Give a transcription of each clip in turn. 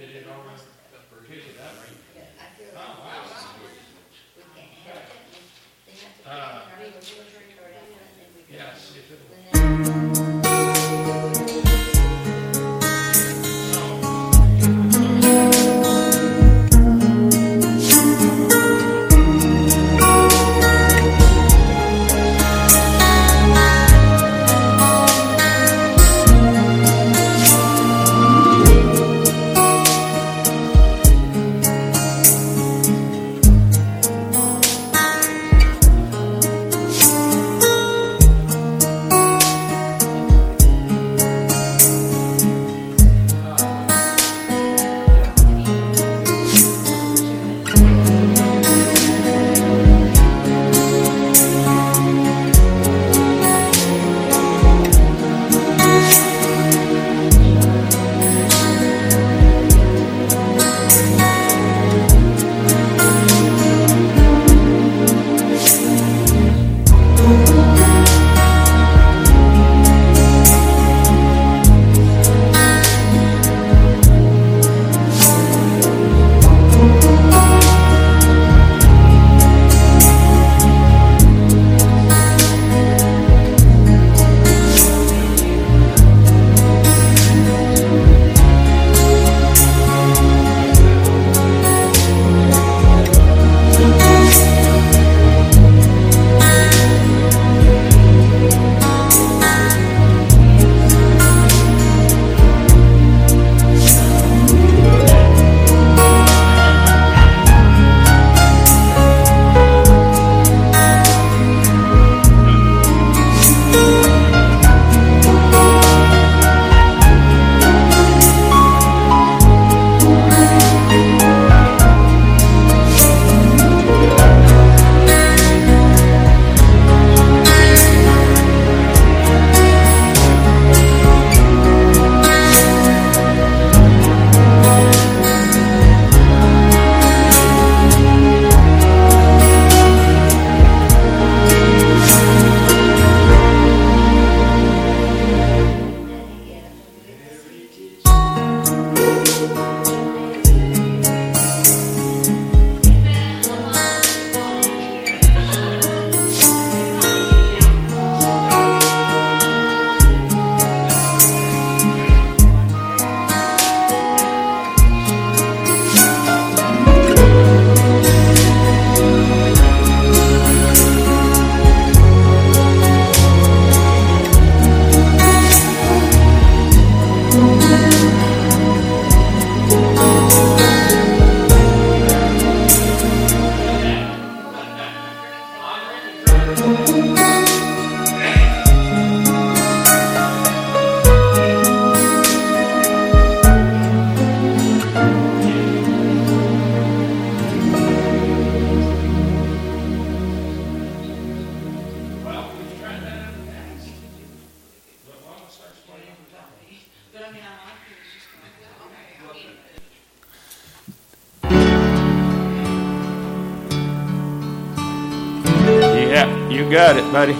You got it, buddy.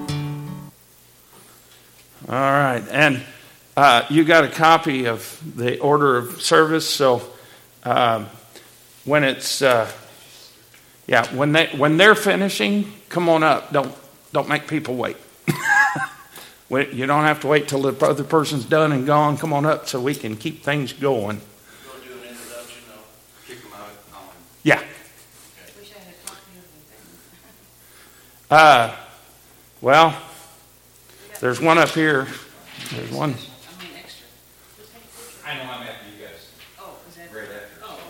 All right. And you got a copy of the order of service. So when it's, when they're finishing, come on up. Don't make people wait. You don't have to wait till the other person's done and gone. Come on up so we can keep things going. You'll do an introduction, though. Kick them out. Yeah. Wish I had a copy of the thing. Well, there's one up here. There's one. I mean, extra. I know I'm after you guys. Oh, is that? Right after. Oh,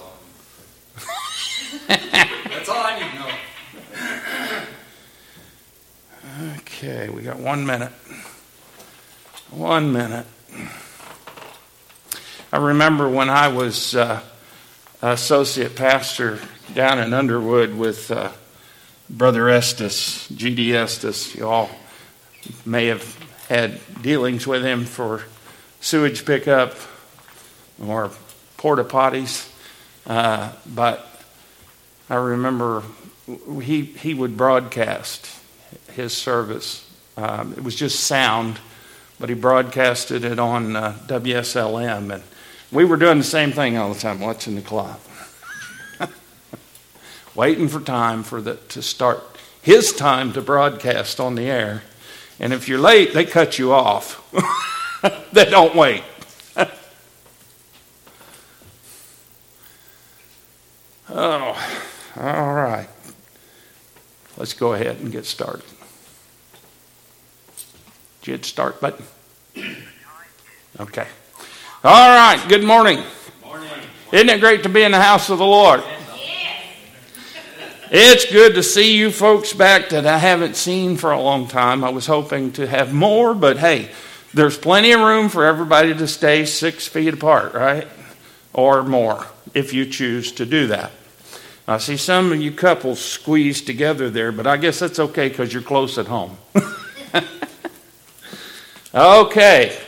okay. That's all I need to know. Okay, we got 1 minute. 1 minute. I remember when I was associate pastor down in Underwood with Brother Estes, G.D. Estes. You all may have had dealings with him for sewage pickup or porta potties. But I remember he would broadcast his service. It was just sound, but he broadcasted it on WSLM. And We were doing the same thing all the time, watching the clock. Waiting for time to start his time to broadcast on the air. And if you're late, they cut you off. They don't wait. Oh, all right. Let's go ahead and get started. Did you hit start button? Okay. All right. Good morning. Morning. Isn't it great to be in the house of the Lord? It's good to see you folks back that I haven't seen for a long time. I was hoping to have more, but hey, there's plenty of room for everybody to stay 6 feet apart, right? Or more, if you choose to do that. I see some of you couples squeezed together there, but I guess that's okay because you're close at home. Okay.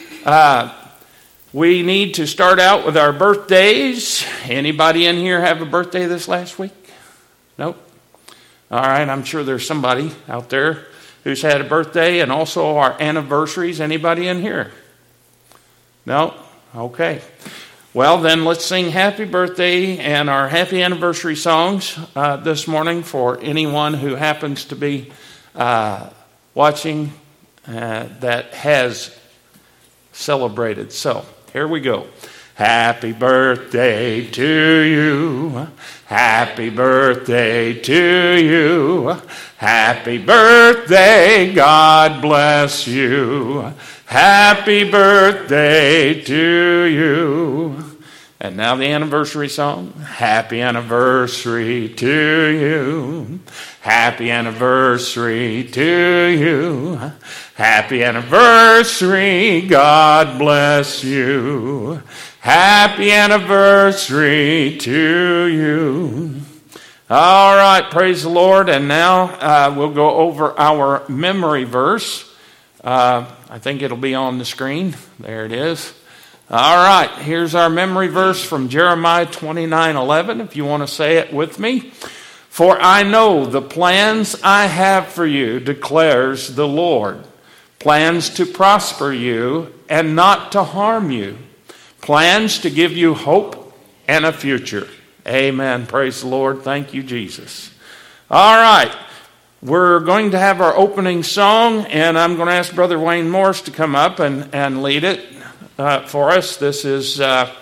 We need to start out with our birthdays. Anybody in here have a birthday this last week? Nope. All right, I'm sure there's somebody out there who's had a birthday, and also our anniversaries. Anybody in here? No? Okay. Well, then let's sing happy birthday and our happy anniversary songs this morning for anyone who happens to be watching that has celebrated. So, here we go. Happy birthday to you. Happy birthday to you. Happy birthday, God bless you. Happy birthday to you. And now the anniversary song. Happy anniversary to you. Happy anniversary to you. Happy anniversary, God bless you. Happy anniversary to you. All right, praise the Lord. And now we'll go over our memory verse. I think it'll be on the screen. There it is. All right, here's our memory verse from Jeremiah 29:11. If you want to say it with me. For I know the plans I have for you, declares the Lord. Plans to prosper you and not to harm you. Plans to give you hope and a future. Amen. Praise the Lord. Thank you, Jesus. All right. We're going to have our opening song, and I'm going to ask Brother Wayne Morris to come up and lead it for us. This is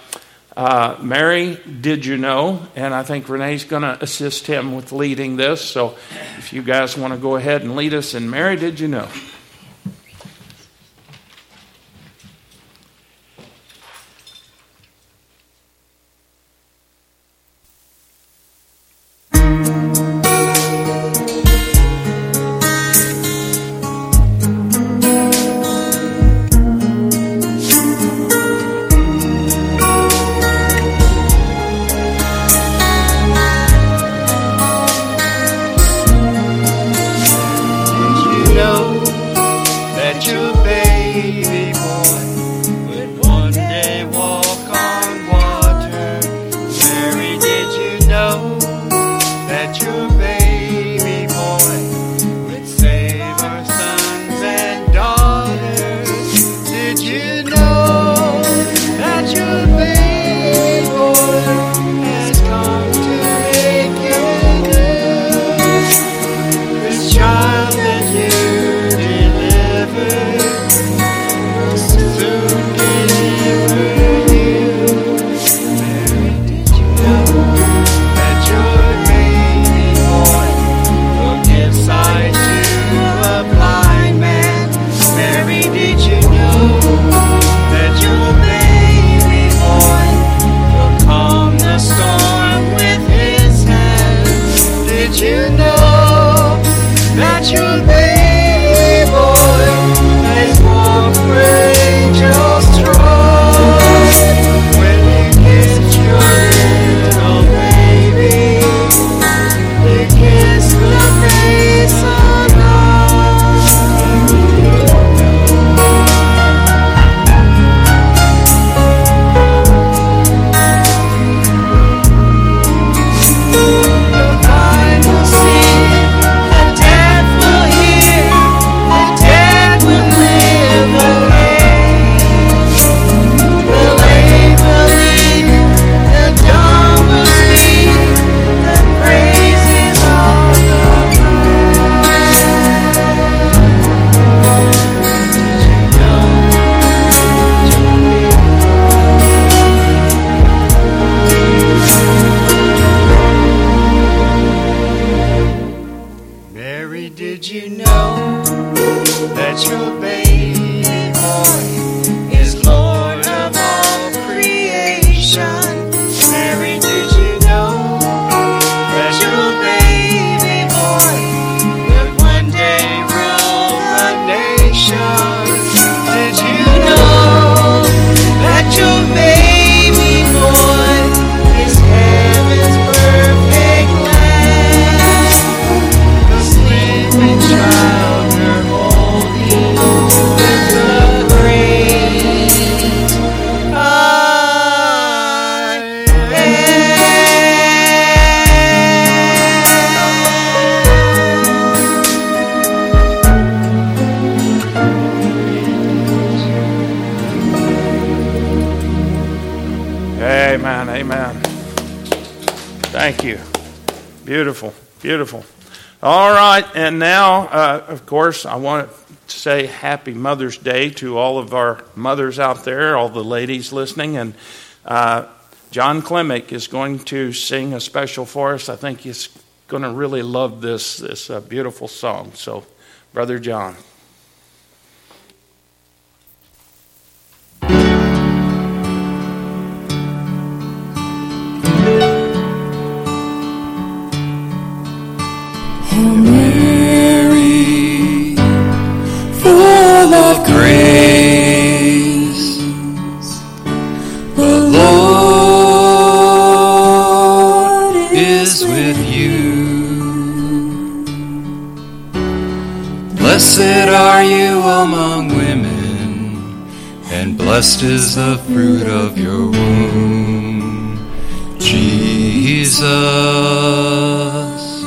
Mary, Did You Know? And I think Renee's going to assist him with leading this. So if you guys want to go ahead and lead us in Mary, Did You Know? Thank you. Beautiful, beautiful. All right, and now, of course, I want to say Happy Mother's Day to all of our mothers out there, all the ladies listening. And John Klemick is going to sing a special for us. I think he's going to really love this beautiful song. So, Brother John. Hail Mary, full of grace, the Lord is with you. Blessed are you among women, and blessed is the fruit of your womb, Jesus.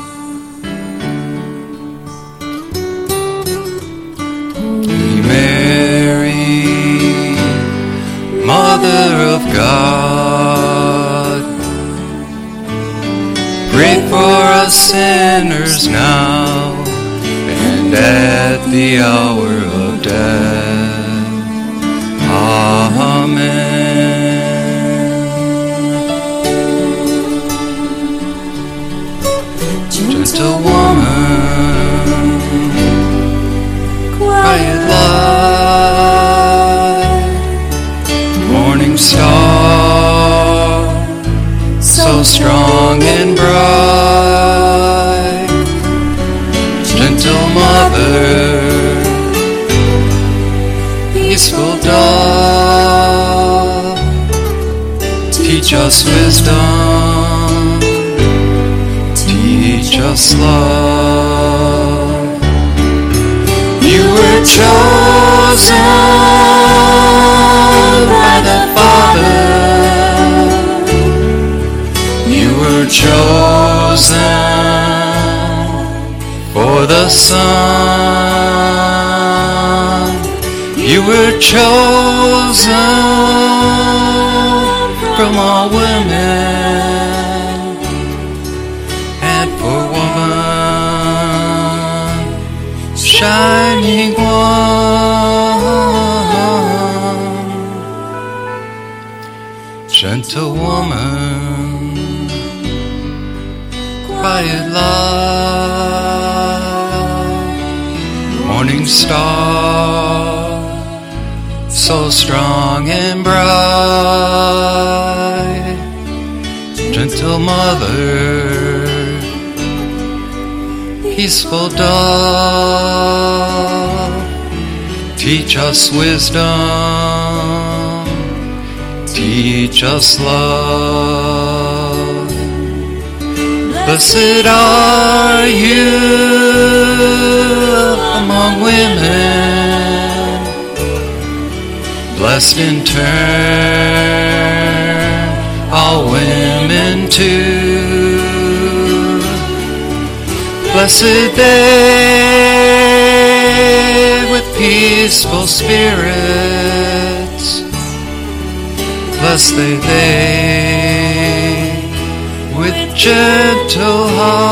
Mary, Mother of God, pray for us sinners now and at the hour of death. Amen. Gentle woman, quiet light, morning star, so strong and bright, gentle mother, peaceful dove, teach us wisdom, teach us love. You were chosen by the Father. You were chosen for the Son. You were chosen from all women, and for woman, shining one, gentle woman, quiet light, morning star, so strong and bright, gentle mother, peaceful dove, teach us wisdom, teach us love. Blessed are you among women, blessed in turn all women too. Blessed they with peaceful spirits, blessed they with gentle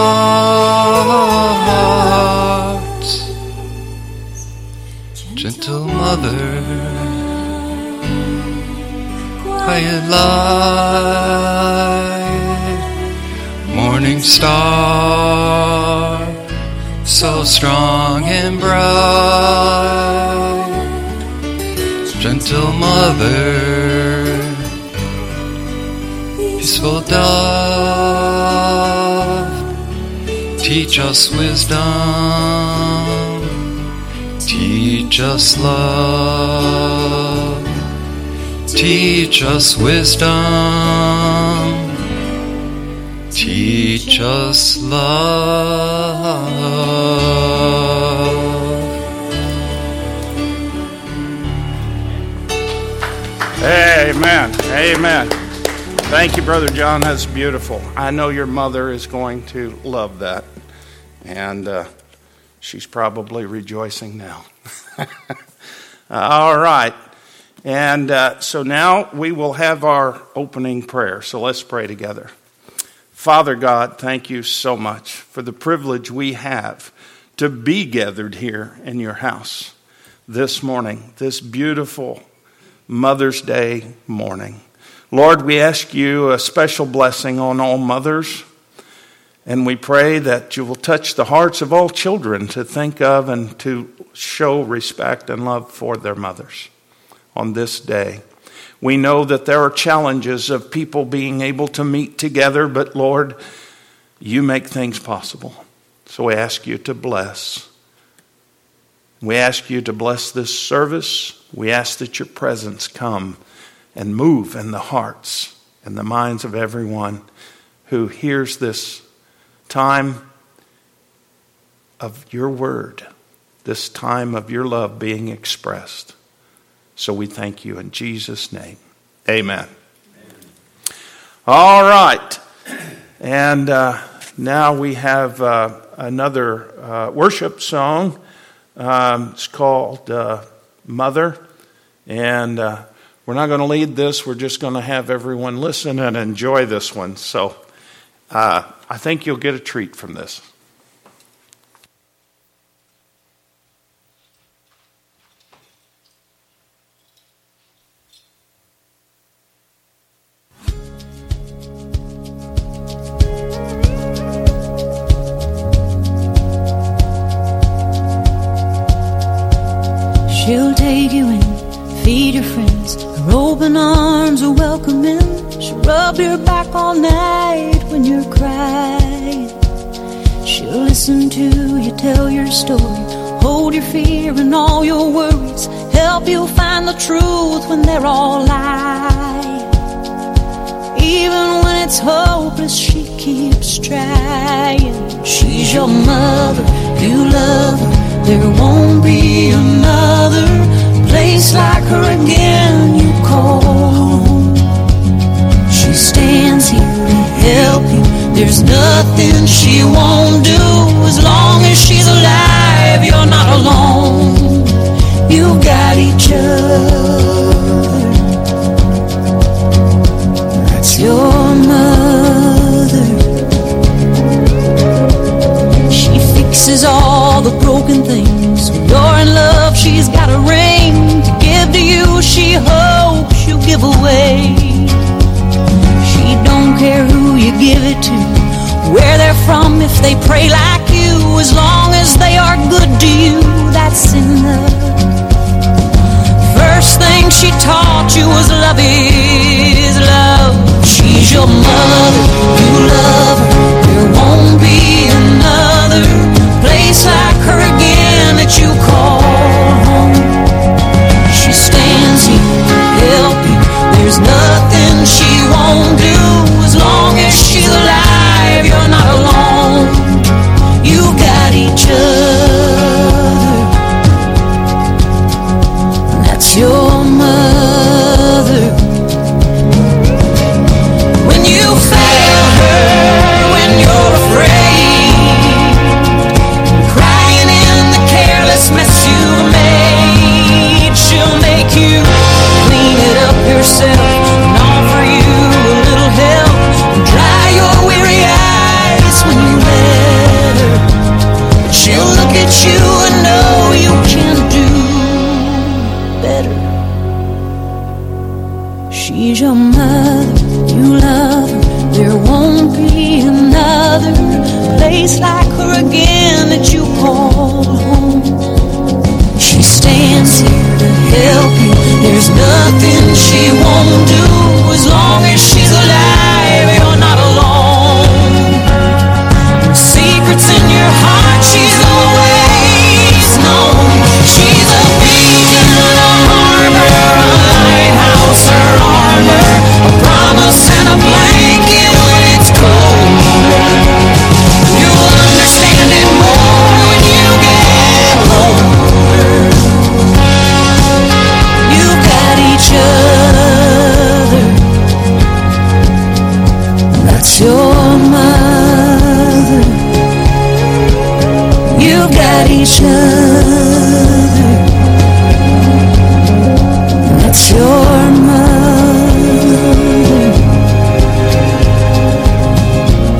hearts, gentle mother, quiet light, morning star, so strong and bright, gentle mother, peaceful dove, teach us wisdom, teach us love, teach us wisdom, teach us love. Amen. Amen. Thank you, Brother John. That's beautiful. I know your mother is going to love that. And she's probably rejoicing now. All right. And so now we will have our opening prayer. So let's pray together. Father God, thank you so much for the privilege we have to be gathered here in your house this morning, this beautiful Mother's Day morning. Lord, we ask you a special blessing on all mothers, and we pray that you will touch the hearts of all children to think of and to show respect and love for their mothers on this day. We know that there are challenges of people being able to meet together, but Lord, you make things possible. So we ask you to bless. We ask you to bless this service. We ask that your presence come and move in the hearts and the minds of everyone who hears this time of your word, this time of your love being expressed. So we thank you in Jesus' name. Amen. All right. And now we have another worship song. It's called Mother. And we're not going to lead this. We're just going to have everyone listen and enjoy this one. So I think you'll get a treat from this. She'll take you in, feed your friends. Her open arms are welcoming. She'll rub your back all night when you're crying. She'll listen to you tell your story, hold your fear and all your worries, help you find the truth when they're all lies. Even when it's hopeless, she keeps trying. She's your mother, you love her. There won't be another place like her again you call home. She stands here to help you. There's nothing she won't do. As long as she's alive, you're not alone. You've got each other. That's your mother. She fixes all the broken things. When you're in love, she's got a ring to give to you. She hopes you give away. She don't care who you give it to, where they're from, if they pray like you. As long as they are good to you, that's enough. First thing she taught you was love is love. She's your mother, you love her. There won't be another place like her again that you call home. She stands here to help you. There's nothing she won't do. As long as she's alive, you're not alone. You've got each other. That's your mother. When you fail her, when you're afraid, crying in the careless mess you made, she'll make you clean it up yourself and offer you a little help and dry your weary eyes when you let her. But she'll look at you and know you can do better. She's your mother, you love her. There won't be another place like her again that you call home. She stands here to help you. There's nothing she won't do. As long as she's alive, you're not alone. Secrets in your heart, she's always known. She's a beacon, a harbor, a lighthouse, her armor, a promise and a blanket when it's cold. You'll understand it more when you get older. You've got each other. That's your mother. You've got each other. That's your mother.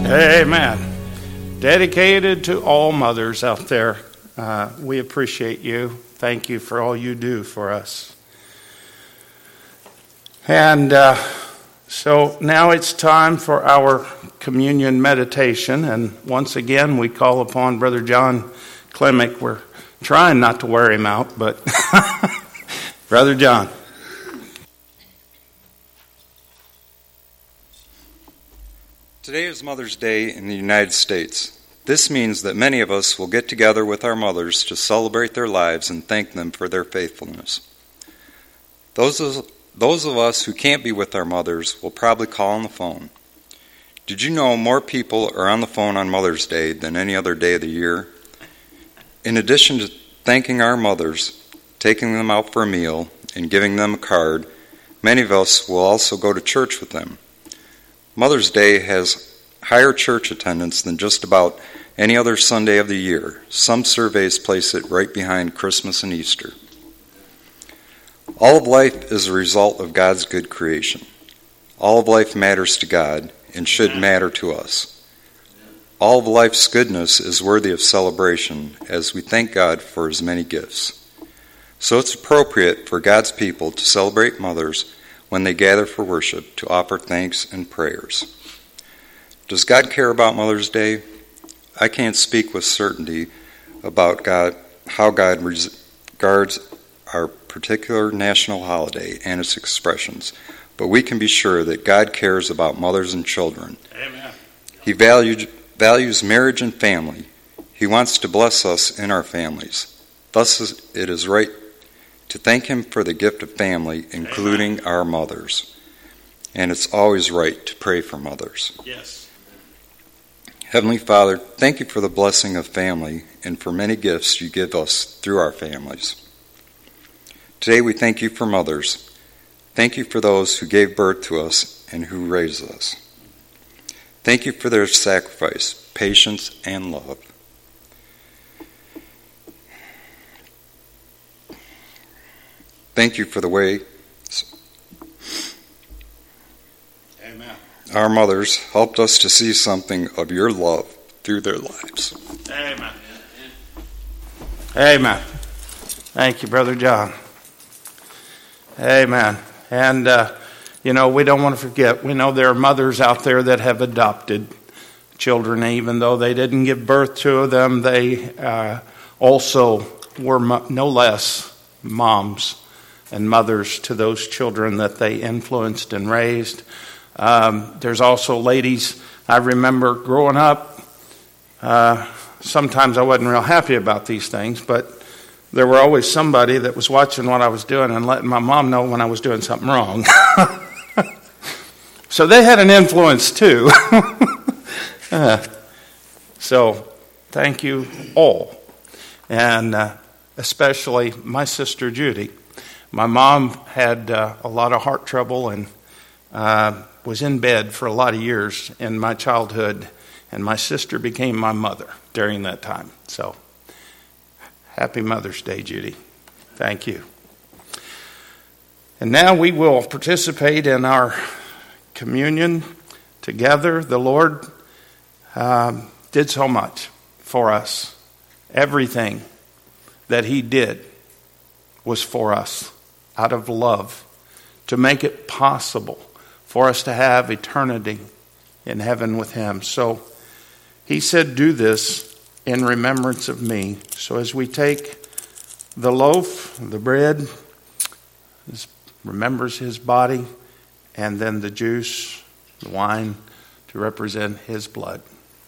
Amen. Dedicated to all mothers out there. We appreciate you. Thank you for all you do for us. And so now it's time for our communion meditation. And once again, we call upon Brother John Klemick. We're trying not to wear him out, but Brother John. Today is Mother's Day in the United States. This means that many of us will get together with our mothers to celebrate their lives and thank them for their faithfulness. Those of us who can't be with our mothers will probably call on the phone. Did you know more people are on the phone on Mother's Day than any other day of the year? In addition to thanking our mothers, taking them out for a meal, and giving them a card, many of us will also go to church with them. Mother's Day has higher church attendance than just about any other Sunday of the year. Some surveys place it right behind Christmas and Easter. All of life is a result of God's good creation. All of life matters to God and should matter to us. All of life's goodness is worthy of celebration as we thank God for his many gifts. So it's appropriate for God's people to celebrate mothers when they gather for worship to offer thanks and prayers. Does God care about Mother's Day? I can't speak with certainty about how God regards our particular national holiday and its expressions, but we can be sure that God cares about mothers and children. Amen. He values marriage and family. He wants to bless us in our families. Thus, it is right to thank him for the gift of family, including our mothers. And it's always right to pray for mothers. Yes. Heavenly Father, thank you for the blessing of family and for many gifts you give us through our families. Today we thank you for mothers. Thank you for those who gave birth to us and who raised us. Thank you for their sacrifice, patience, and love. Thank you for the way our mothers helped us to see something of your love through their lives. Amen. Amen. Thank you, Brother John. Amen. And, we don't want to forget, we know there are mothers out there that have adopted children. Even though they didn't give birth to them, they also were no less moms and mothers to those children that they influenced and raised. There's also ladies, I remember growing up, sometimes I wasn't real happy about these things, but there were always somebody that was watching what I was doing and letting my mom know when I was doing something wrong. So they had an influence too. So thank you all, and especially my sister Judy. My mom had a lot of heart trouble and was in bed for a lot of years in my childhood, and my sister became my mother during that time. So, happy Mother's Day, Judy. Thank you. And now we will participate in our communion together. The Lord did so much for us. Everything that he did was for us, out of love, to make it possible for us to have eternity in heaven with him. So he said, do this in remembrance of me. So as we take the loaf, the bread, this remembers his body, and then the juice, the wine, to represent his blood.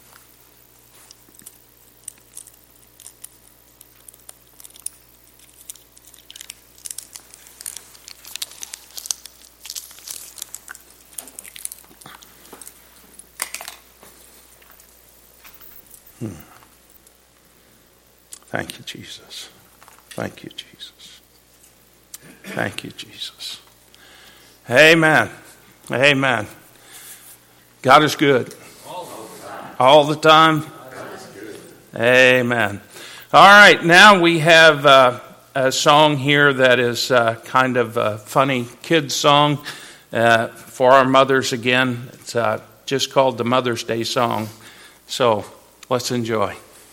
Thank you, Jesus. Thank you, Jesus. Thank you, Jesus. Amen. Amen. God is good. All the time. Amen. All right, now we have a song here that is kind of a funny kids song for our mothers again. It's just called the Mother's Day song. So let's enjoy.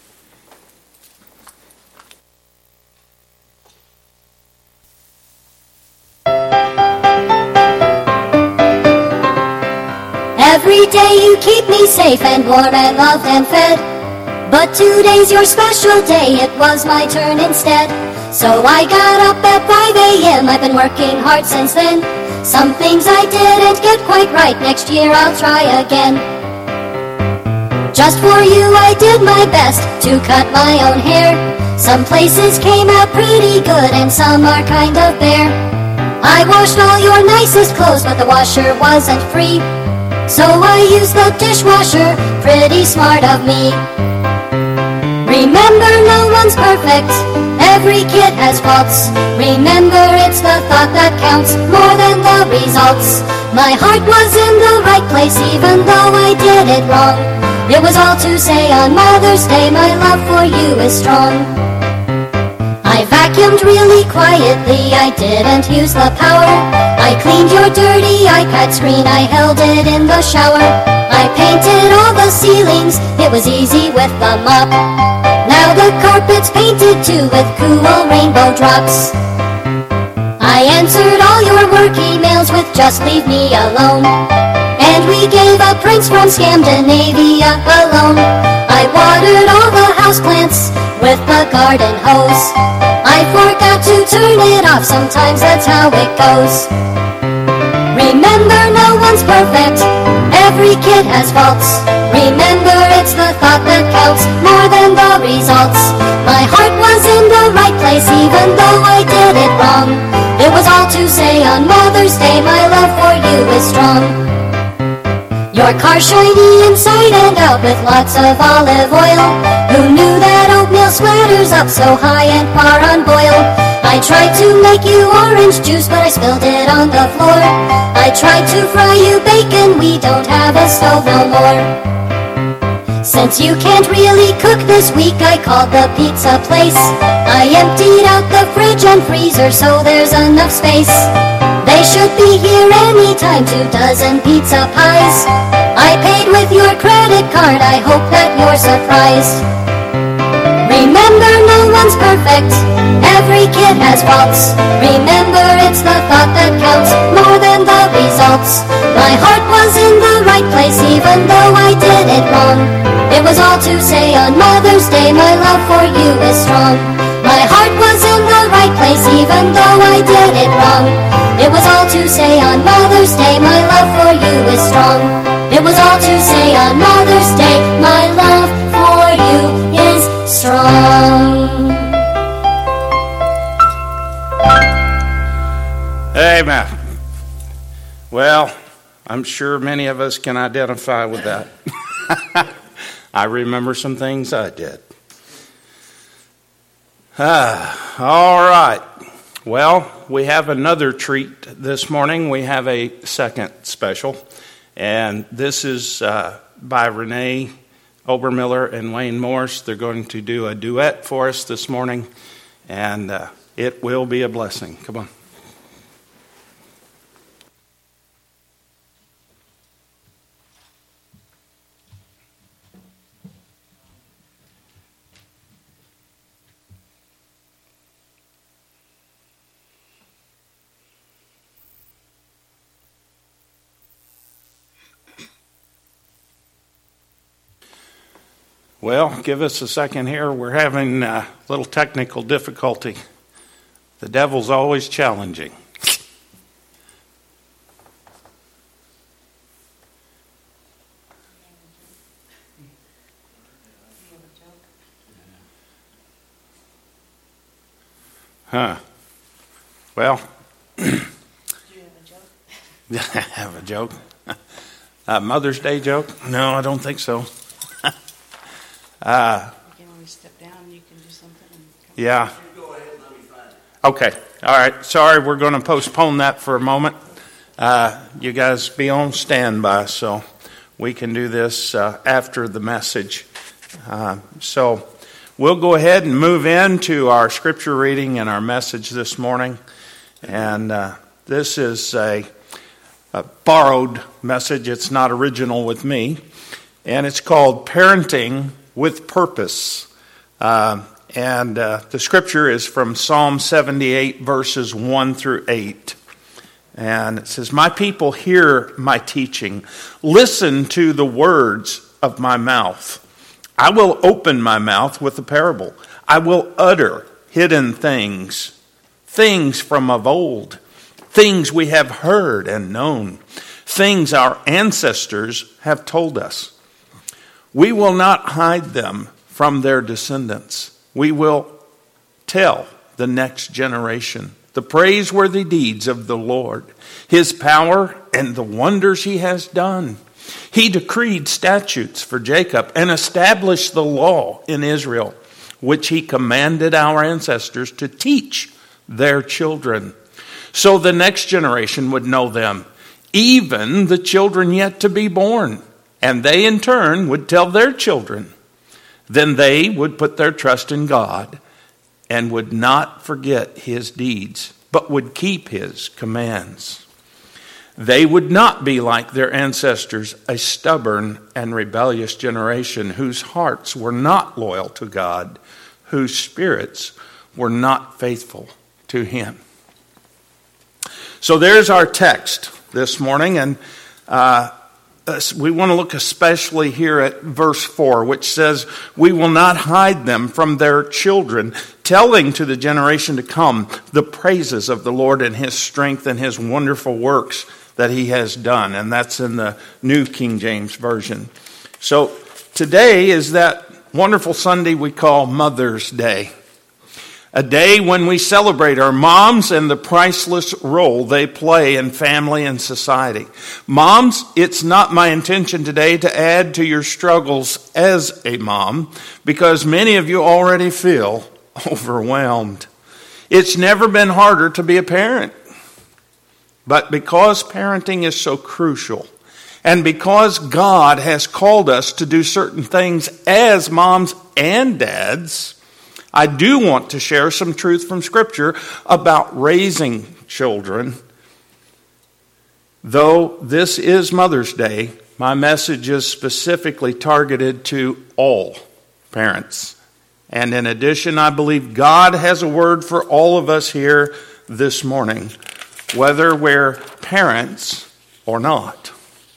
Every day you keep me safe and warm and loved and fed. But today's your special day, it was my turn instead. So I got up at 5 a.m., I've been working hard since then. Some things I didn't get quite right, next year I'll try again. Just for you I did my best to cut my own hair. Some places came out pretty good and some are kind of bare. I washed all your nicest clothes, but the washer wasn't free. So I used the dishwasher, pretty smart of me. Remember, no one's perfect, every kid has faults. Remember, it's the thought that counts more than the results. My heart was in the right place even though I did it wrong. It was all to say on Mother's Day, my love for you is strong. I vacuumed really quietly, I didn't use the power. I cleaned your dirty iPad screen, I held it in the shower. I painted all the ceilings, it was easy with the mop. Now the carpet's painted too with cool rainbow drops. I answered all your work emails with just leave me alone. And we gave a prince from Scandinavia a loan. I watered all the houseplants with the garden hose. I forgot to turn it off, sometimes that's how it goes. Remember, no one's perfect, every kid has faults. Remember, it's the thought that counts more than the results. My heart was in the right place even though I did it wrong. It was all to say on Mother's Day, my love for you is strong. Your car shiny inside and out with lots of olive oil. Who knew that oatmeal sweater's up so high and far on boil? I tried to make you orange juice, but I spilled it on the floor. I tried to fry you bacon, we don't have a stove no more. Since you can't really cook this week, I called the pizza place. I emptied out the fridge and freezer so there's enough space. They should be here anytime, 2 dozen pizza pies. I paid with your credit card, I hope that you're surprised. Remember, no one's perfect, every kid has faults. Remember, it's the thought that counts more than the results. My heart was in the right place even though I did it wrong. It was all to say on Mother's Day, my love for you is strong. My heart was in the right place even though I did it wrong. It was all to say on Mother's Day, my love for you is strong. It was all to say on Mother's Day, my love for you is strong. Amen. Well, I'm sure many of us can identify with that. I remember some things I did. All right. Well, we have another treat this morning. We have a second special, and this is by Renee Obermiller and Wayne Morse. They're going to do a duet for us this morning, and it will be a blessing. Come on. Well, give us a second here. We're having a little technical difficulty. The devil's always challenging. Huh. Well, Do you have a joke? have a joke? Mother's Day joke? No, I don't think so. You can always step down, you can do something. And come Yeah. You go ahead and let me find it. Okay. All right. Sorry, we're going to postpone that for a moment. You guys be on standby so we can do this after the message. So we'll go ahead and move into our scripture reading and our message this morning. And this is a borrowed message. It's not original with me. And it's called Parenting with Purpose. And the scripture is from Psalm 78, verses 1 through 8. And it says, "My people hear my teaching. Listen to the words of my mouth. I will open my mouth with a parable. I will utter hidden things, things from of old, things we have heard and known, things our ancestors have told us. We will not hide them from their descendants. We will tell the next generation the praiseworthy deeds of the Lord, his power and the wonders he has done. He decreed statutes for Jacob and established the law in Israel, which he commanded our ancestors to teach their children, so the next generation would know them, even the children yet to be born, and they in turn would tell their children. Then they would put their trust in God and would not forget his deeds, but would keep his commands. They would not be like their ancestors, a stubborn and rebellious generation whose hearts were not loyal to God, whose spirits were not faithful to him." So there's our text this morning, and we want to look especially here at verse 4, which says, "We will not hide them from their children, telling to the generation to come the praises of the Lord and his strength and his wonderful works that he has done." And that's in the New King James Version. So today is that wonderful Sunday we call Mother's Day. A day when we celebrate our moms and the priceless role they play in family and society. Moms, it's not my intention today to add to your struggles as a mom, because many of you already feel overwhelmed. It's never been harder to be a parent. But because parenting is so crucial, and because God has called us to do certain things as moms and dads, I do want to share some truth from Scripture about raising children. Though this is Mother's Day, my message is specifically targeted to all parents. And in addition, I believe God has a word for all of us here this morning, whether we're parents or not.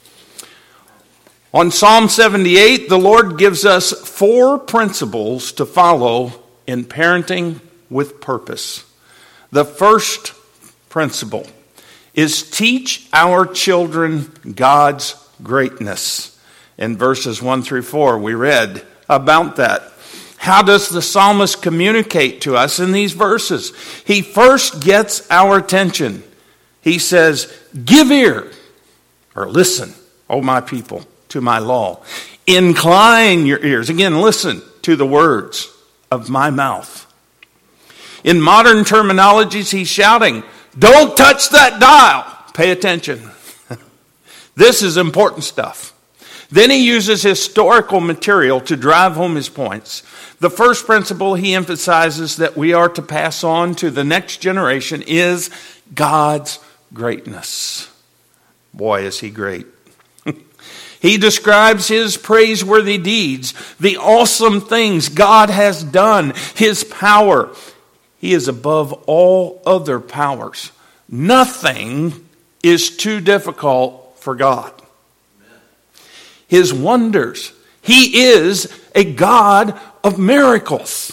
On Psalm 78, the Lord gives us 4 principles to follow in parenting with purpose. The first principle is teach our children God's greatness. In verses 1 through 4, we read about that. How does the psalmist communicate to us in these verses? He first gets our attention. He says, "Give ear," or listen, O my people, to my law. Incline your ears. Again, listen to the words of my mouth. In modern terminologies, he's shouting, "Don't touch that dial. Pay attention." This is important stuff. Then he uses historical material to drive home his points. The first principle he emphasizes that we are to pass on to the next generation is God's greatness. Boy, is he great. He describes his praiseworthy deeds, the awesome things God has done, his power. He is above all other powers. Nothing is too difficult for God. His wonders. He is a God of miracles.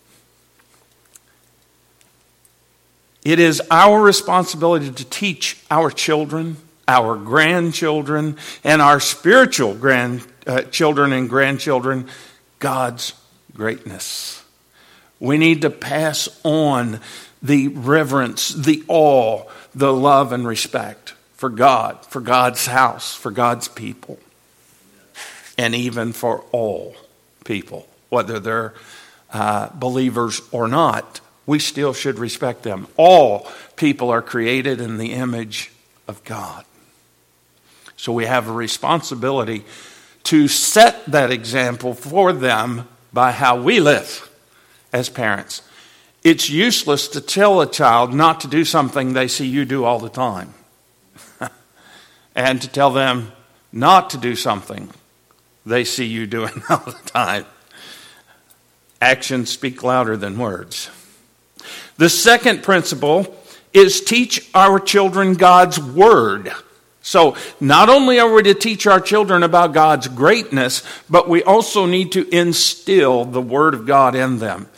It is our responsibility to teach our children, our grandchildren, and our spiritual children and grandchildren God's greatness. We need to pass on the reverence, the awe, the love and respect for God, for God's house, for God's people, and even for all people, whether they're believers or not. We still should respect them. All people are created in the image of God. So we have a responsibility to set that example for them by how we live as parents. It's useless to tell a child not to do something they see you do all the time. and to tell them not to do something they see you doing all the time. Actions speak louder than words. The second principle is teach our children God's word. So not only are we to teach our children about God's greatness, but we also need to instill the word of God in them.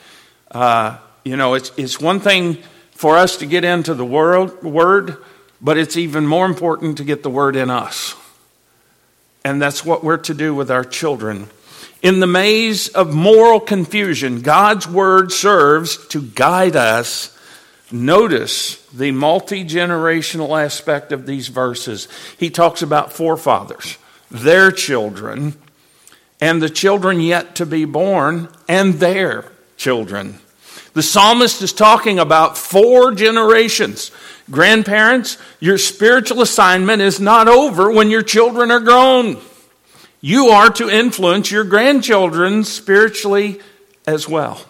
It's one thing for us to get into the word, but it's even more important to get the word in us. And that's what we're to do with our children. In the maze of moral confusion, God's word serves to guide us. Notice the multi-generational aspect of these verses. He talks about forefathers, their children, and the children yet to be born, and their children. The psalmist is talking about 4 generations. Grandparents, your spiritual assignment is not over when your children are grown. You are to influence your grandchildren spiritually as well.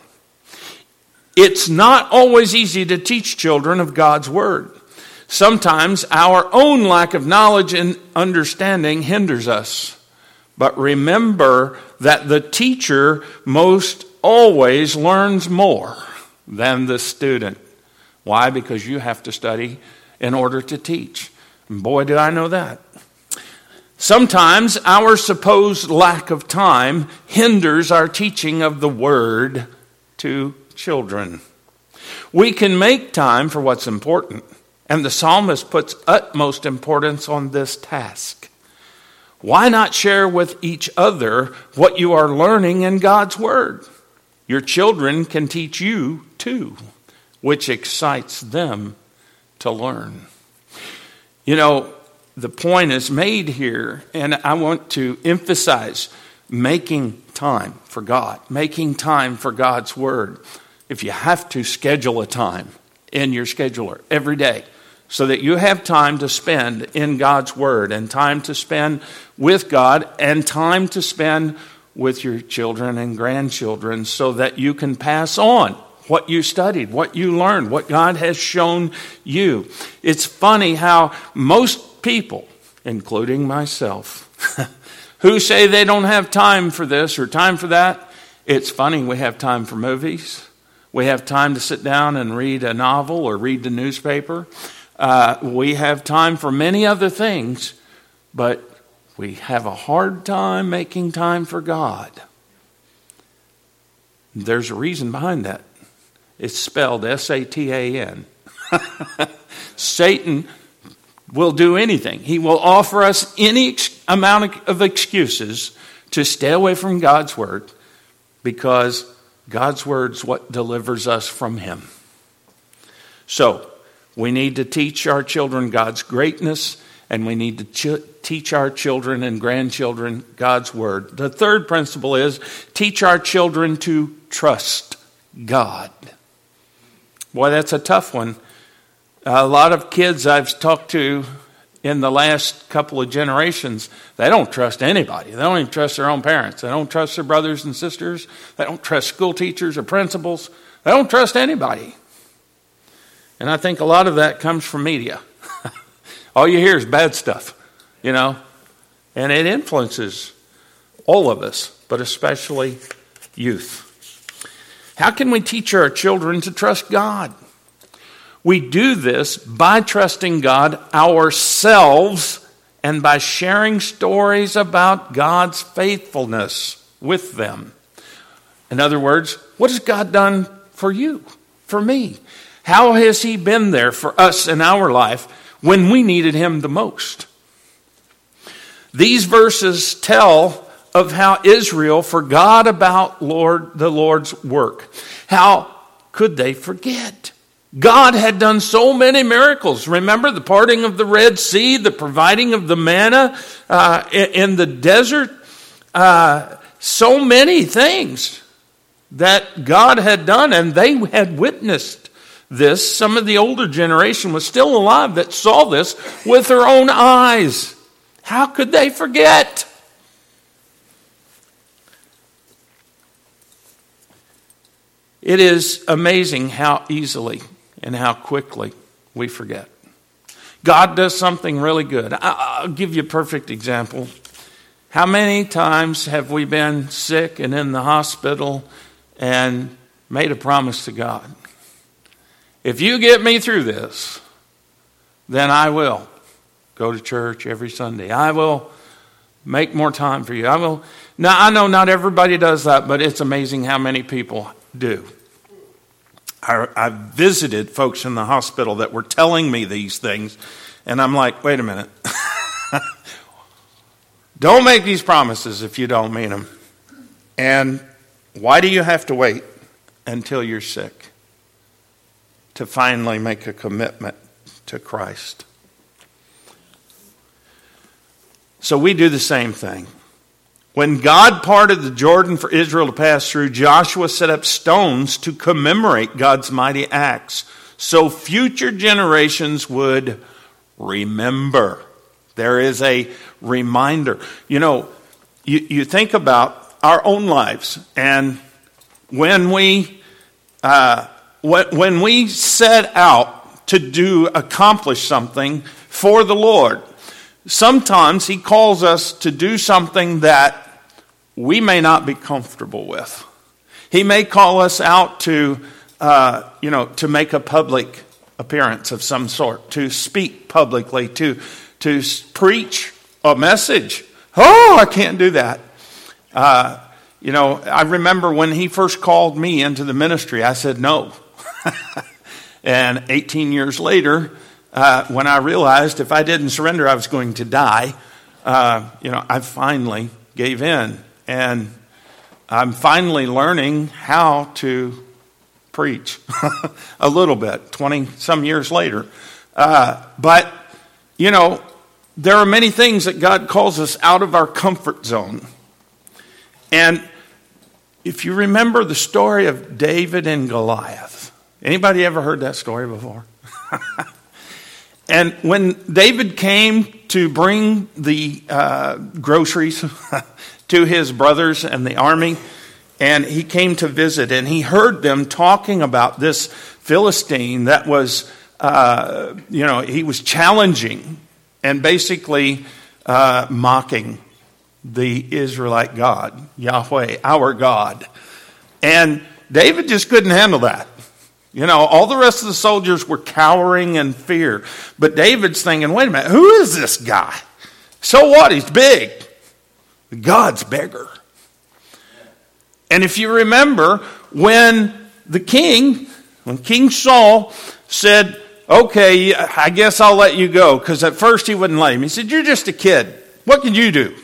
It's not always easy to teach children of God's word. Sometimes our own lack of knowledge and understanding hinders us. But remember that the teacher most always learns more than the student. Why? Because you have to study in order to teach. And boy, do I know that. Sometimes our supposed lack of time hinders our teaching of the word to children. We can make time for what's important, and the psalmist puts utmost importance on this task. Why not share with each other what you are learning in God's word? Your children can teach you too, which excites them to learn. You know, the point is made here, and I want to emphasize making time for God, making time for God's word. If you have to, schedule a time in your scheduler every day so that you have time to spend in God's word and time to spend with God and time to spend with your children and grandchildren so that you can pass on what you studied, what you learned, what God has shown you. It's funny how most people, including myself, who say they don't have time for this or time for that, it's funny, we have time for movies. We have time to sit down and read a novel or read the newspaper. We have time for many other things, but we have a hard time making time for God. There's a reason behind that. It's spelled Satan. Satan will do anything. He will offer us any amount of excuses to stay away from God's word, because God's word's what delivers us from him. So, we need to teach our children God's greatness, and we need to teach our children and grandchildren God's word. The third principle is teach our children to trust God. Boy, that's a tough one. A lot of kids I've talked to in the last couple of generations, they don't trust anybody. They don't even trust their own parents. They don't trust their brothers and sisters. They don't trust school teachers or principals. They don't trust anybody. And I think a lot of that comes from media. All you hear is bad stuff, you know. And it influences all of us, but especially youth. How can we teach our children to trust God? We do this by trusting God ourselves and by sharing stories about God's faithfulness with them. In other words, what has God done for you, for me? How has he been there for us in our life when we needed him the most? These verses tell of how Israel forgot about the Lord's work. How could they forget? God had done so many miracles. Remember the parting of the Red Sea, the providing of the manna in the desert. So many things that God had done, and they had witnessed this. Some of the older generation was still alive that saw this with their own eyes. How could they forget? It is amazing how easily and how quickly we forget. God does something really good. I'll give you a perfect example. How many times have we been sick and in the hospital and made a promise to God? If you get me through this, then I will go to church every Sunday. I will make more time for you. I will. Now, I know not everybody does that, but it's amazing how many people do. I visited folks in the hospital that were telling me these things, and I'm like, wait a minute. Don't make these promises if you don't mean them. And why do you have to wait until you're sick to finally make a commitment to Christ? So we do the same thing. When God parted the Jordan for Israel to pass through, Joshua set up stones to commemorate God's mighty acts so future generations would remember. There is a reminder. You know, you think about our own lives, and when we set out to accomplish something for the Lord, sometimes He calls us to do something that we may not be comfortable with. He may call us out to make a public appearance of some sort, to speak publicly, to preach a message. Oh, I can't do that. I remember when He first called me into the ministry, I said no. And 18 years later, when I realized if I didn't surrender, I was going to die, I finally gave in. And I'm finally learning how to preach a little bit, 20-some years later. But there are many things that God calls us out of our comfort zone. And if you remember the story of David and Goliath, anybody ever heard that story before? And when David came to bring the groceries to his brothers and the army, and he came to visit, and he heard them talking about this Philistine that was, he was challenging and basically mocking the Israelite God, Yahweh, our God. And David just couldn't handle that. All the rest of the soldiers were cowering in fear. But David's thinking, wait a minute, who is this guy? So what? He's big. God's bigger. And if you remember, when King Saul said, okay, I guess I'll let you go, because at first he wouldn't let him. He said, you're just a kid. What can you do?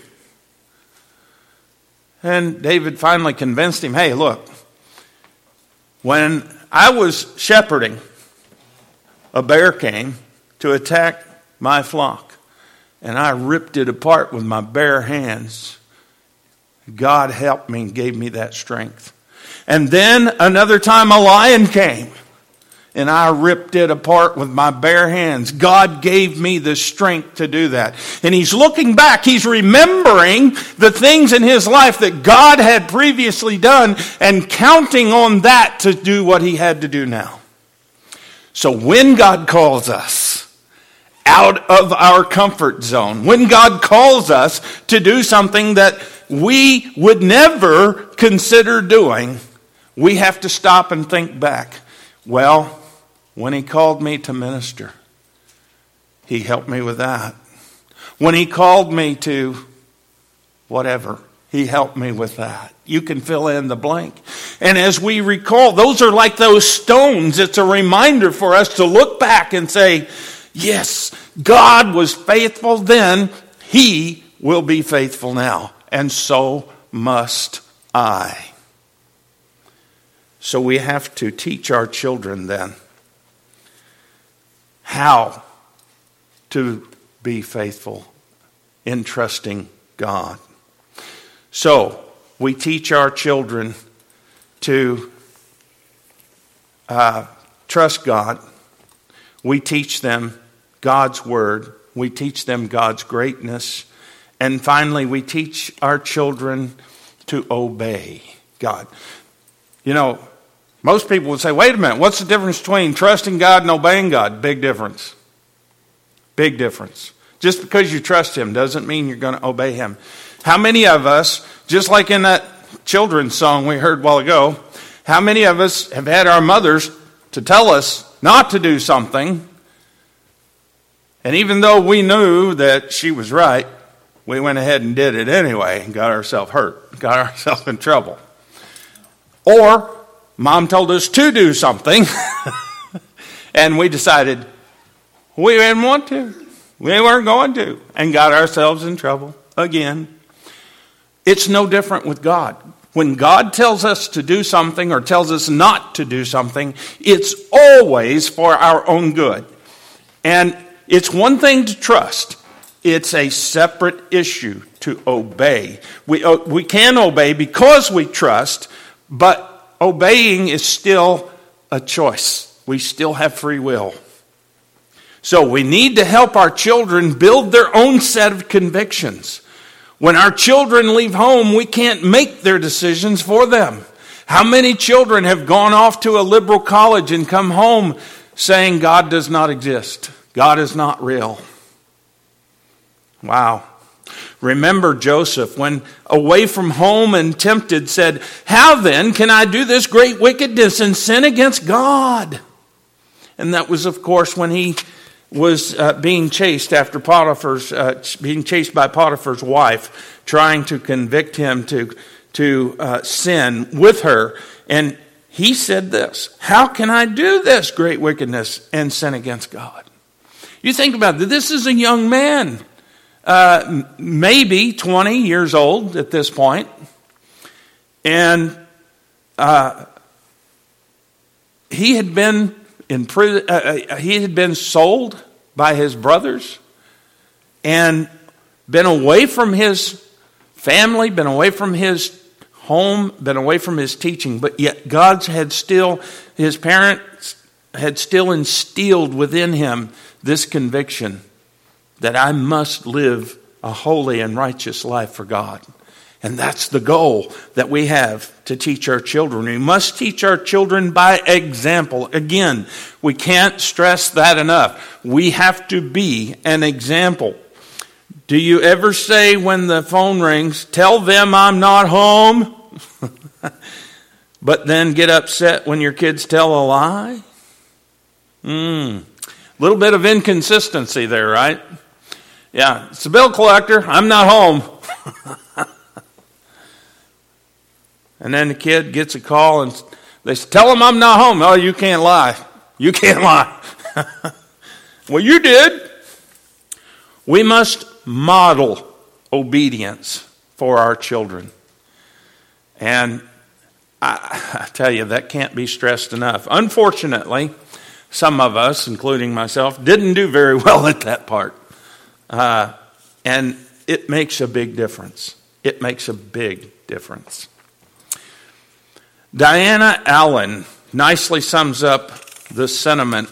And David finally convinced him, hey, look, when I was shepherding, a bear came to attack my flock, and I ripped it apart with my bare hands. God helped me and gave me that strength. And then another time a lion came, and I ripped it apart with my bare hands. God gave me the strength to do that. And he's looking back. He's remembering the things in his life that God had previously done and counting on that to do what he had to do now. So when God calls us out of our comfort zone, when God calls us to do something that we would never consider doing, we have to stop and think back. Well, when he called me to minister, he helped me with that. When he called me to whatever, he helped me with that. You can fill in the blank. And as we recall, those are like those stones. It's a reminder for us to look back and say, yes, God was faithful then. He will be faithful now. And so must I. So we have to teach our children then how to be faithful in trusting God. So we teach our children to trust God. We teach them God's word. We teach them God's greatness. And finally, we teach our children to obey God. Most people would say, wait a minute, what's the difference between trusting God and obeying God? Big difference. Big difference. Just because you trust him doesn't mean you're going to obey him. How many of us, just like in that children's song we heard a while ago, how many of us have had our mothers to tell us not to do something, and even though we knew that she was right, we went ahead and did it anyway and got ourselves hurt, got ourselves in trouble. Or mom told us to do something and we decided we didn't want to. We weren't going to, and got ourselves in trouble again. It's no different with God. When God tells us to do something or tells us not to do something, it's always for our own good. And it's one thing to trust. It's a separate issue to obey. We can obey because we trust, but obeying is still a choice. We still have free will. So we need to help our children build their own set of convictions. When our children leave home, we can't make their decisions for them. How many children have gone off to a liberal college and come home saying God does not exist? God is not real. Wow. Remember Joseph, when away from home and tempted, said, "How then can I do this great wickedness and sin against God?" And that was, of course, when he was being chased after being chased by Potiphar's wife, trying to convict him to sin with her. And he said this, "How can I do this great wickedness and sin against God?" You think about it. This is a young man, maybe 20 years old at this point. And he had been in prison. He had been sold by his brothers and been away from his family, been away from his home, been away from his teaching. But yet his parents had still instilled within him this conviction that I must live a holy and righteous life for God. And that's the goal that we have to teach our children. We must teach our children by example. Again, we can't stress that enough. We have to be an example. Do you ever say when the phone rings, "Tell them I'm not home," but then get upset when your kids tell a lie? Little bit of inconsistency there, right? Yeah, it's a bill collector. I'm not home. And then the kid gets a call and they say, "Tell him I'm not home." "Oh, you can't lie. You can't lie." Well, you did. We must model obedience for our children. And I tell you, that can't be stressed enough. Unfortunately, some of us, including myself, didn't do very well at that part. And it makes a big difference. It makes a big difference. Diana Allen nicely sums up the sentimental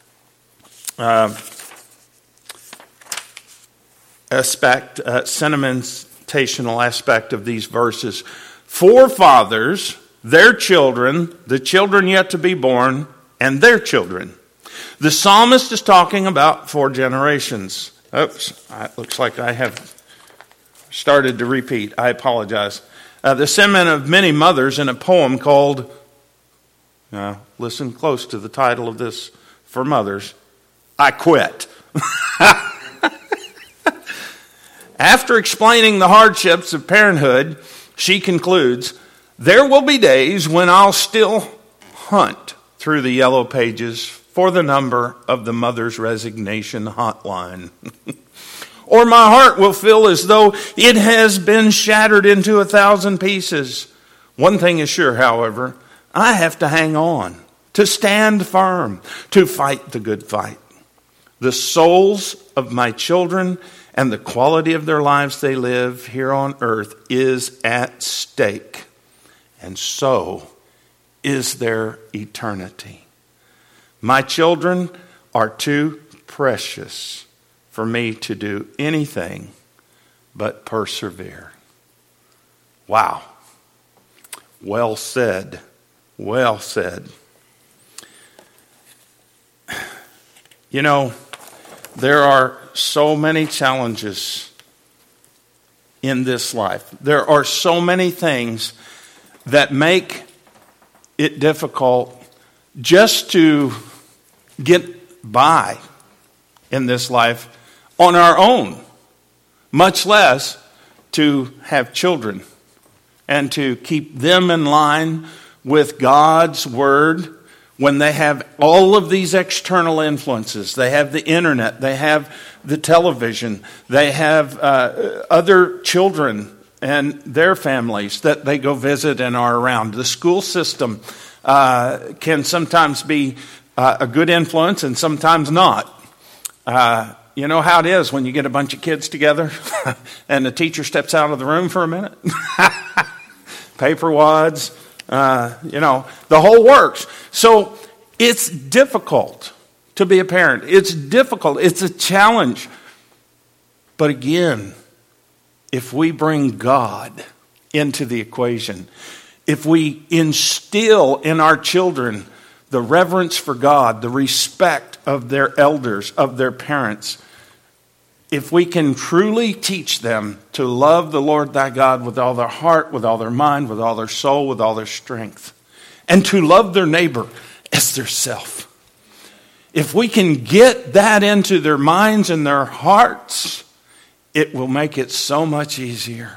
aspect of these verses. Forefathers, their children, the children yet to be born, and their children. The psalmist is talking about 4 generations. Oops, it looks like I have started to repeat. I apologize. The sentiment of many mothers in a poem called, listen close to the title of this for mothers, "I Quit." After explaining the hardships of parenthood, she concludes, "There will be days when I'll still hunt through the yellow pages for the number of the Mother's Resignation hotline. Or my heart will feel as though it has been shattered into 1,000 pieces. One thing is sure, however, I have to hang on, to stand firm, to fight the good fight. The souls of my children and the quality of their lives they live here on earth is at stake. And so is their eternity. My children are too precious for me to do anything but persevere." Wow. Well said. Well said. You know, There are so many challenges in this life. There are so many things that make it difficult just to get by in this life on our own, much less to have children and to keep them in line with God's Word when they have all of these external influences. They have the internet, they have the television, they have other children and their families that they go visit and are around. The school system can sometimes be a good influence and sometimes not. You know how it is when you get a bunch of kids together and the teacher steps out of the room for a minute? Paper wads, the whole works. So it's difficult to be a parent. It's difficult. It's a challenge. But again, if we bring God into the equation, if we instill in our children the reverence for God, the respect of their elders, of their parents, if we can truly teach them to love the Lord thy God with all their heart, with all their mind, with all their soul, with all their strength, and to love their neighbor as their self, if we can get that into their minds and their hearts, it will make it so much easier.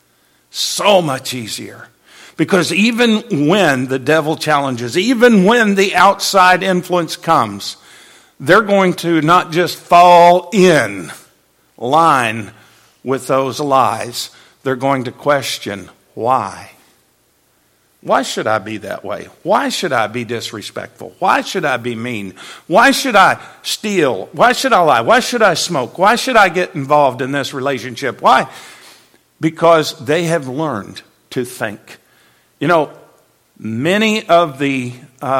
So much easier. Because even when the devil challenges, even when the outside influence comes, they're going to not just fall in line with those lies. They're going to question why. Why should I be that way? Why should I be disrespectful? Why should I be mean? Why should I steal? Why should I lie? Why should I smoke? Why should I get involved in this relationship? Why? Because they have learned to think. Many of the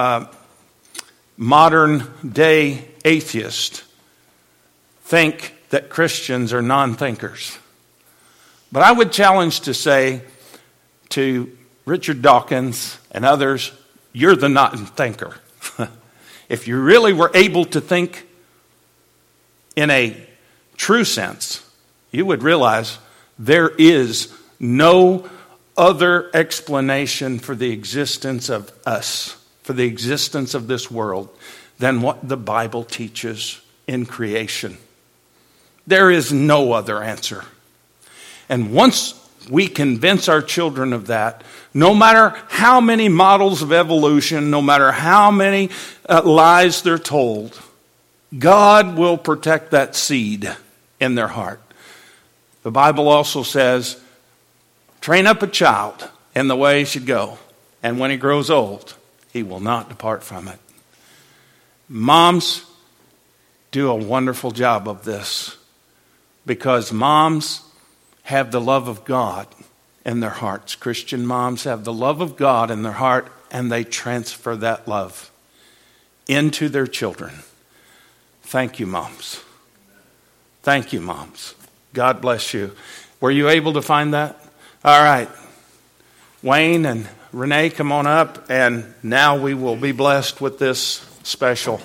modern day atheists think that Christians are non-thinkers. But I would challenge to say to Richard Dawkins and others, you're the non-thinker. If you really were able to think in a true sense, you would realize there is no other explanation for the existence of us, for the existence of this world, than what the Bible teaches in creation. There is no other answer. And once we convince our children of that, no matter how many models of evolution, no matter how many lies they're told, God will protect that seed in their heart. The Bible also says, train up a child in the way he should go, and when he grows old, he will not depart from it. Moms do a wonderful job of this because moms have the love of God in their hearts. Christian moms have the love of God in their heart, and they transfer that love into their children. Thank you, moms. Thank you, moms. God bless you. Were you able to find that? All right. Wayne and Renee, come on up, and now we will be blessed with this special.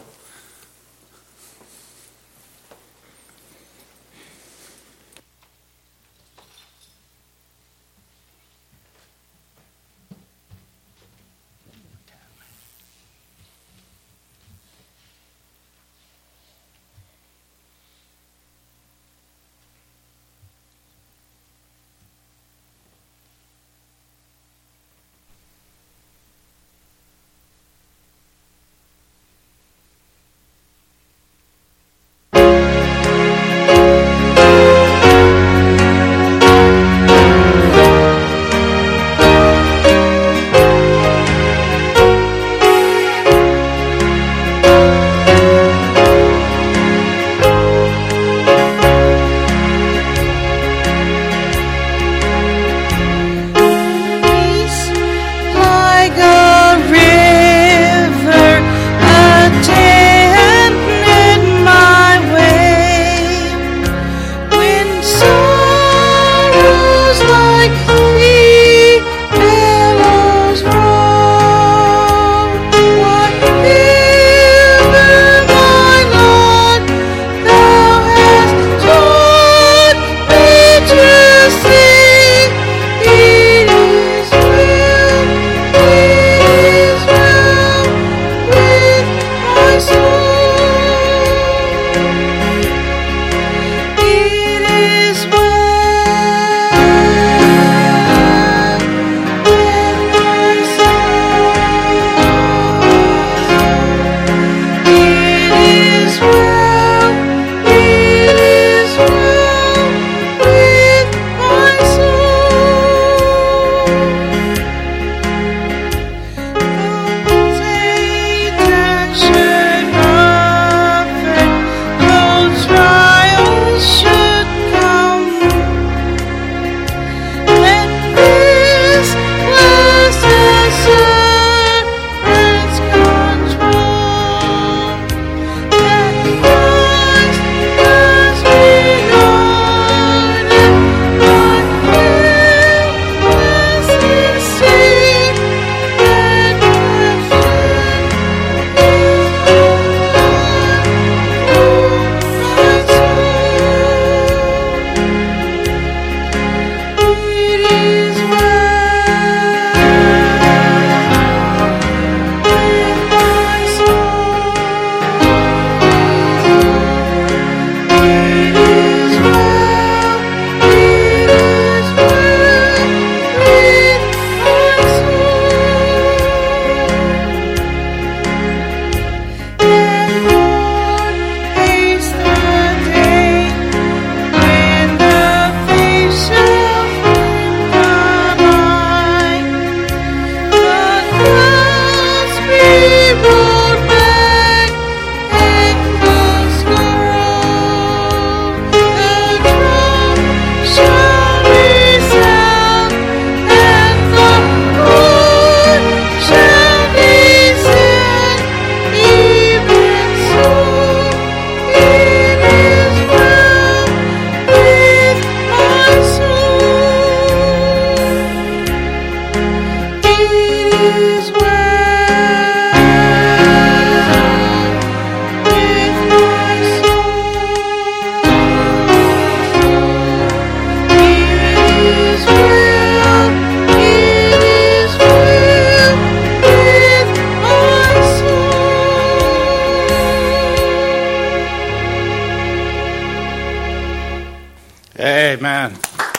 Amen.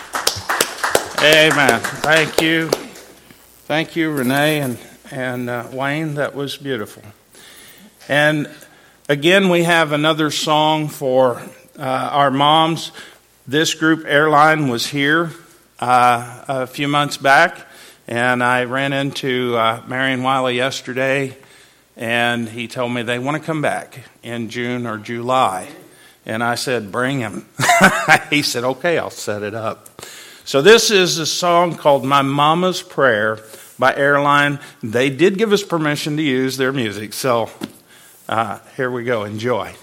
Amen. Thank you. Thank you, Renee and Wayne. That was beautiful. And again, we have another song for our moms. This group, Airline, was here a few months back, and I ran into Marion Wiley yesterday, and he told me they want to come back in June or July. And I said, bring him. He said, okay, I'll set it up. So this is a song called My Mama's Prayer by Airline. They did give us permission to use their music. So here we go. Enjoy.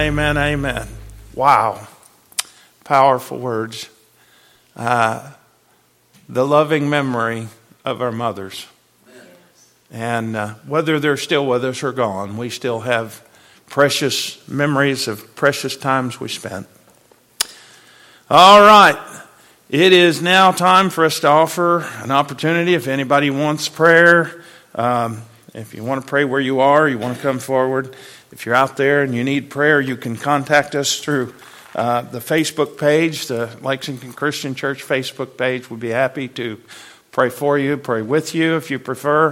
amen, amen. Wow. Powerful words. The loving memory of our mothers. And whether they're still with us or gone, we still have precious memories of precious times we spent. All right. It is now time for us to offer an opportunity. If anybody wants prayer, if you want to pray where you are, you want to come forward. If you're out there and you need prayer, you can contact us through the Facebook page, the Lexington Christian Church Facebook page. We'd be happy to pray for you, pray with you if you prefer.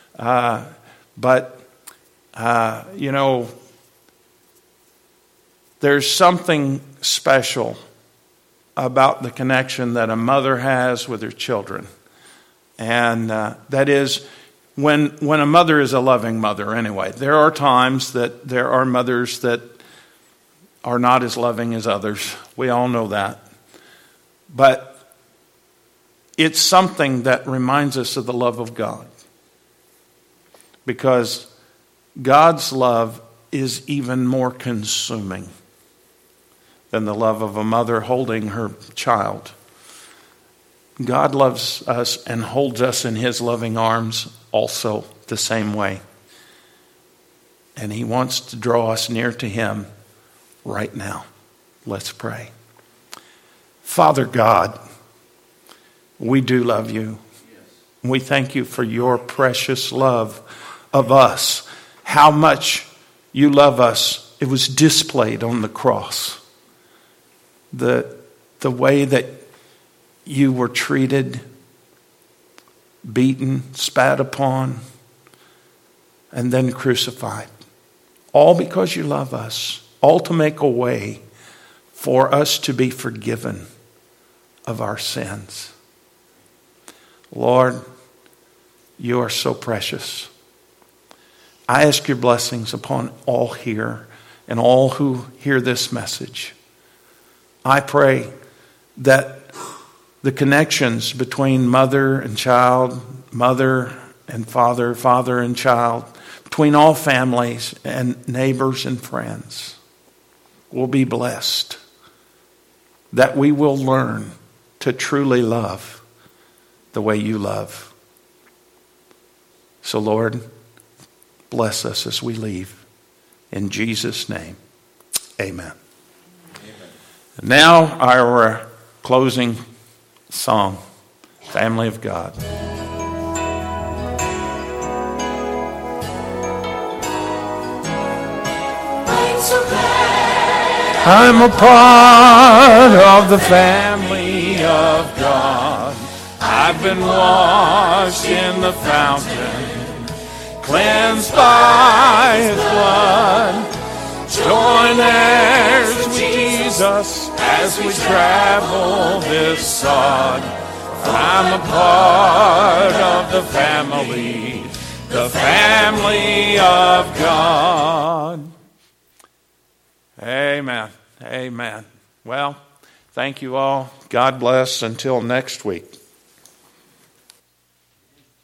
There's something special about the connection that a mother has with her children. And that is when a mother is a loving mother anyway. There are times that there are mothers that are not as loving as others. We all know that. But it's something that reminds us of the love of God. Because God's love is even more consuming than the love of a mother holding her child. God loves us and holds us in His loving arms also the same way. And He wants to draw us near to Him right now. Let's pray. Father God, we do love You. We thank You for Your precious love of us. How much You love us. It was displayed on the cross. The way that You were treated, beaten, spat upon, and then crucified. All because You love us. All to make a way for us to be forgiven of our sins. Lord, You are so precious. I ask Your blessings upon all here and all who hear this message. I pray that the connections between mother and child, mother and father, father and child, between all families and neighbors and friends will be blessed. That we will learn to truly love the way You love. So Lord, bless us as we leave. In Jesus' name, amen. Now our closing song, Family of God. I'm a part of the family of God. I've been washed in the fountain, cleansed by His blood. Join heirs with Jesus as we travel this sod. I'm a part of the family of God. Amen. Amen. Well, thank you all. God bless. Until next week.